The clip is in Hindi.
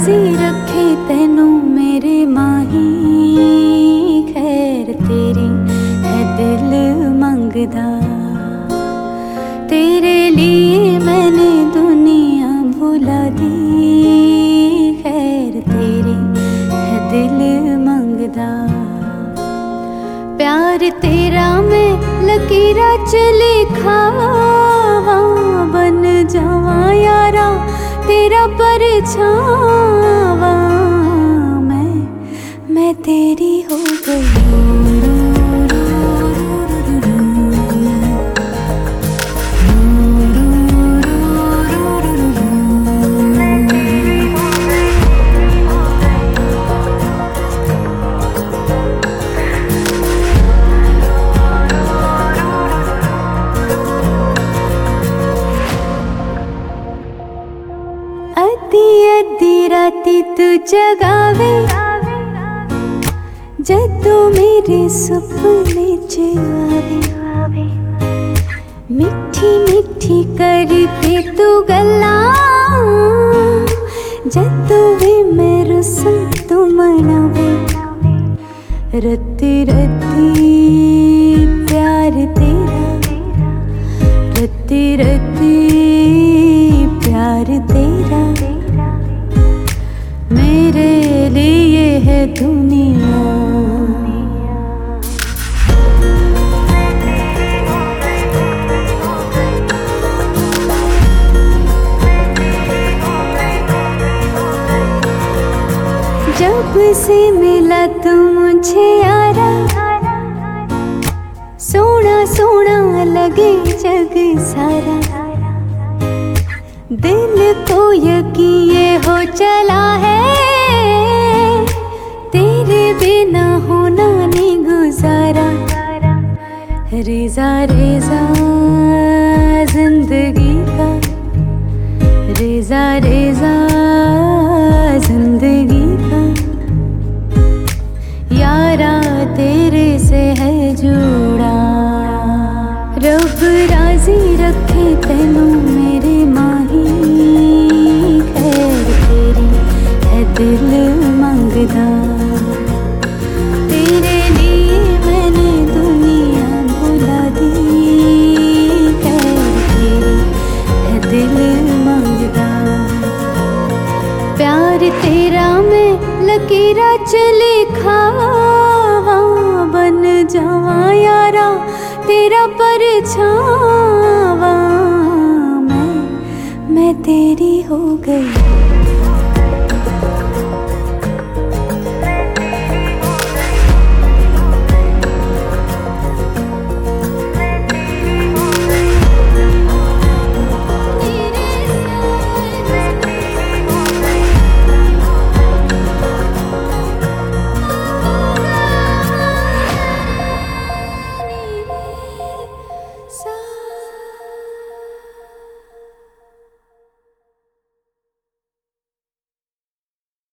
राजी रखे तेनू मेरे माही, खैर तेरी है दिल मंगदा। तेरे लिए मैंने दुनिया भुला दी, खैर तेरी है दिल मंगदा। प्यार तेरा मैं लकीरा च लिखावा, बन जावा यारा तेरा परछावा। मैं तेरी हो गई। अद्धी अद्धी राती तू जगावे, जदों मेरे सुपने च आवे। मिठी मिठी करके तू गल्लां, जदों भी मैं रुसां तू मनावे। रत्ती रत्ती प्यार तेरा, रत्ती रत्ती प्यार तेरा, मेरे लिए है दुनिया। जब से मिला तू मुझे यारा, सोना सोना लगे जग सारा। दिल को यकीन ये हो चला है, तेरे बिना होना नहीं गुजारा। रेजा रेजा जिंदगी का, रेजा रेजा जिंदगी का। यारा तेरे से है जुड़ा, रब राजी रखे तेनू मेरे माही, खैर तेरी है दिल मंगदा। तेरे लिए मैंने दुनिया भुला दी, खैर तेरी है दिल मंगदा। प्यार तेरा मैं लकीरा च लिखावा, बन जावा यारा तेरा परछावा। मैं तेरी हो गई।